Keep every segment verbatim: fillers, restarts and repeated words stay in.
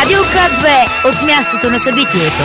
Радио К две от мястото на събитието.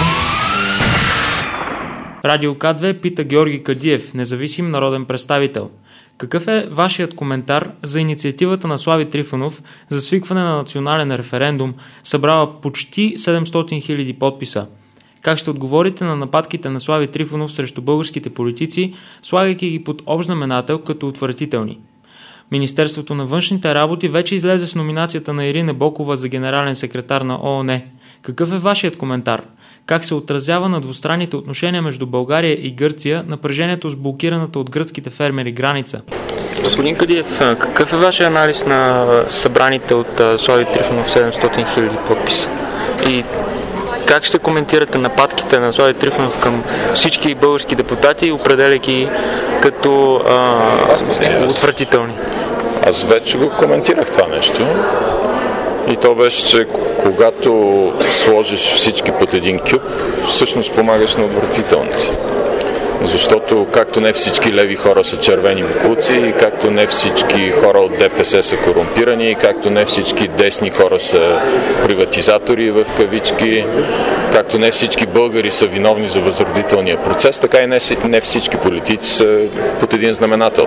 Радио К две пита Георги Кадиев, независим народен представител. Какъв е вашият коментар за инициативата на Слави Трифонов за свикване на национален референдум, събрала почти седемстотин хиляди подписа? Как ще отговорите на нападките на Слави Трифонов срещу българските политици, слагайки ги под общ знаменател като отвратителни? Министерството на външните работи вече излезе с номинацията на Ирина Бокова за генерален секретар на ООН. Какъв е вашият коментар? Как се отразява на двустранните отношения между България и Гърция напрежението с блокираната от гръцките фермери граница? Господин Кадиев, какъв е вашия анализ на събраните от Слави Трифонов седемстотин хиляди подписа? И как ще коментирате нападките на Слави Трифонов към всички български депутати, определяйки като а, отвратителни? Аз вече го коментирах това нещо. И то беше, че когато сложиш всички под един кюп, всъщност помагаш на отвратителните. Защото както не всички леви хора са червени буклуци, и както не всички хора от ДПС са корумпирани, и както не всички десни хора са приватизатори в кавички, както не всички българи са виновни за възродителния процес, така и не всички политици са под един знаменател.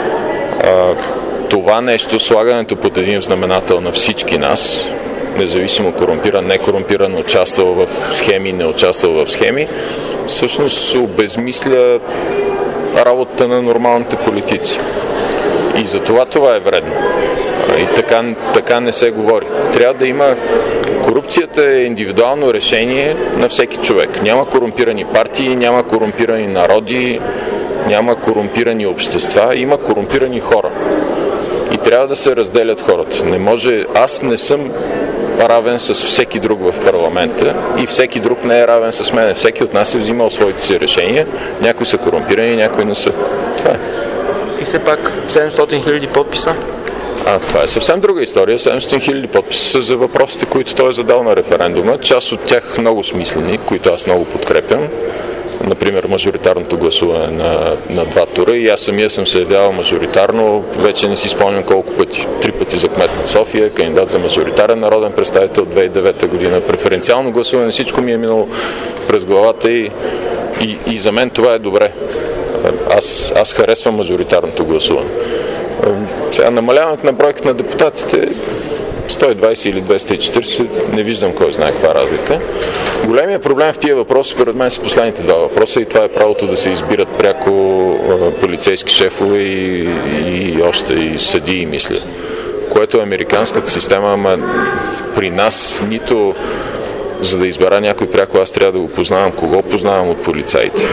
Това нещо, слагането под един знаменател на всички нас, независимо корумпиран, не корумпиран, участвал в схеми, не участвал в схеми, всъщност обезмисля работата на нормалните политици. И за това това е вредно. И така, така не се говори. Трябва да има... Корупцията е индивидуално решение на всеки човек. Няма корумпирани партии, няма корумпирани народи, няма корумпирани общества, има корумпирани хора. И трябва да се разделят хората. Не може... Аз не съм равен с всеки друг в парламента и всеки друг не е равен с мен. Всеки от нас е взимал своите си решения. Някои са корумпирани, някои не са. Това е. И все пак седемстотин хиляди подписа? А, това е съвсем друга история. седемстотин хиляди подписа са за въпросите, които той е задал на референдума. Част от тях много смислени, които аз много подкрепям. Например, мажоритарното гласуване на, на два тура, и аз самия съм се явявал мажоритарно, вече не си спомням колко пъти, три пъти за кмет на София, кандидат за мажоритарен народен представител две хиляди и девета година, преференциално гласуване, всичко ми е минало през главата и, и, и за мен това е добре. Аз, аз харесвам мажоритарното гласуване. Сега намаляването на бройката на депутатите сто и двадесет или двеста и четиридесет, не виждам кой знае каква разлика. Големият проблем в тия въпроси, според мен, са последните два въпроса, и това е правото да се избират пряко полицейски шефове и, и още и съдии, мисля. Което е американската система, ама при нас нито за да избера някой пряко, аз трябва да го познавам, кого познавам от полицаите.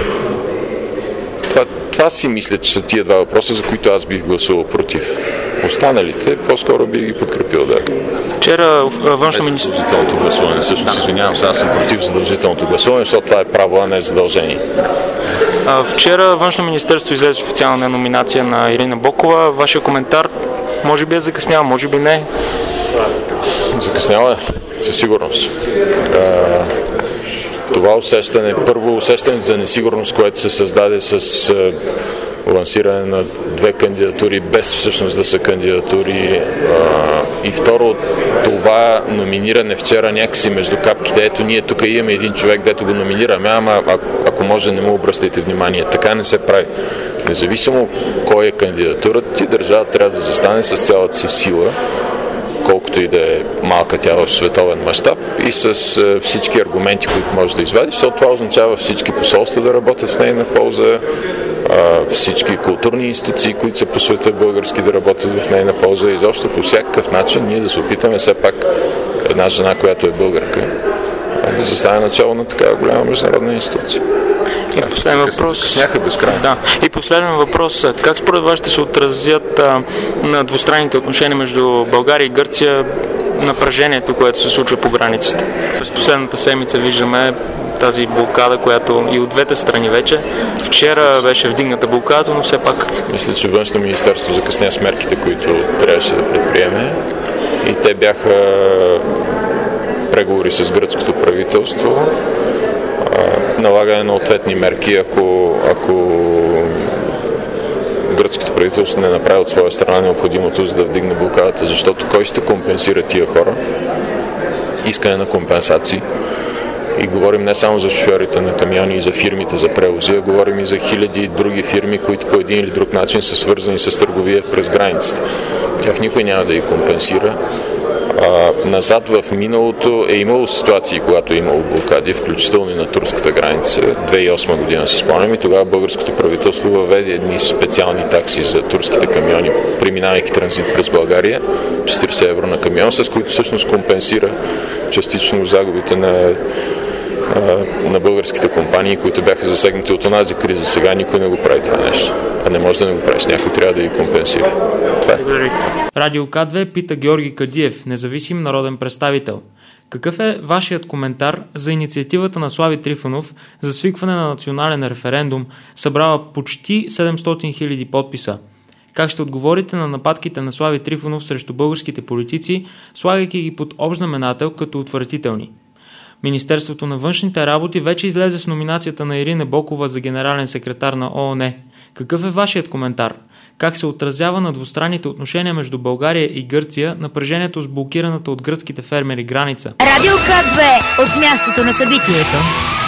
Това, това си мисля, че са тия два въпроса, за които аз бих гласувал против. Останалите, по-скоро би ги подкрепил, да. Вчера външно министерство... Задължителното гласуване. Всъщност, да. Извинявам се, аз съм против задължителното гласуване, защото това е право, а не задължение. А, вчера външно министерство излезе с официална номинация на Ирина Бокова. Вашия коментар, може би е закъснял, може би не. Закъсняла е, със сигурност. А, това усещане, първо усещането за несигурност, което се създаде с лансиране на две кандидатури, без всъщност да са кандидатури. И второ, това номиниране вчера някакси между капките. Ето, ние тук имаме един човек, дето го номинираме, ама ако може, не му обръщайте внимание. Така не се прави. Независимо кой е кандидатурата, ти държава трябва да застане с цялата си сила, колкото и да е малка тя в световен мащаб, и с всички аргументи, които може да извадиш, защото това означава всички посолства да работят в нейна полза, всички културни институции, които са по света български, да работят в нейна полза, и изобщо по всякакъв начин ние да се опитаме все пак една жена, която е българка, да застане начало на такава голяма международна институция. И последен въпрос. Да. И последен въпрос. Как според вас ще се отразят а, на двустранните отношения между България и Гърция напрежението, което се случва по границата? През последната седмица виждаме тази блокада, която и от двете страни вече. Вчера беше вдигната блокада, но все пак... Мисля, че Външно министерство закъсня с мерките, които трябваше да предприеме, и те бяха преговори с гръцкото правителство, налагане на ответни мерки, ако, ако гръцкото правителство не направи от своя страна необходимото, за да вдигне блокадата, защото кой ще компенсира тия хора? искане на компенсации. И говорим не само за шофьорите на камиони и за фирмите за превози, а говорим и за хиляди други фирми, които по един или друг начин са свързани с търговия през границата. Тях никой няма да ги компенсира. А, назад в миналото е имало ситуации, когато е имало блокади, включително и на турската граница. две хиляди и осма година се спомням и тогава българското правителство въведе едни специални такси за турските камиони, преминавайки транзит през България, четирийсет евро на камион, с които всъщност компенсира частично загубите на, на българските компании, които бяха засегнати от онази криза. Сега никой не го прави това нещо. А не може да не го правиш. Някой трябва да ги компенсира. Това е. Радио К две пита Георги Кадиев, независим народен представител. Какъв е вашият коментар за инициативата на Слави Трифонов за свикване на национален референдум, събрала почти седемстотин хиляди подписа? Как ще отговорите на нападките на Слави Трифонов срещу българските политици, слагайки ги под общ знаменател като отвратителни? Министерството на външните работи вече излезе с номинацията на Ирина Бокова за генерален секретар на ООН. Какъв е вашият коментар? Как се отразява на двустранните отношения между България и Гърция напрежението с блокираната от гръцките фермери граница? Радио К две от мястото на събитието.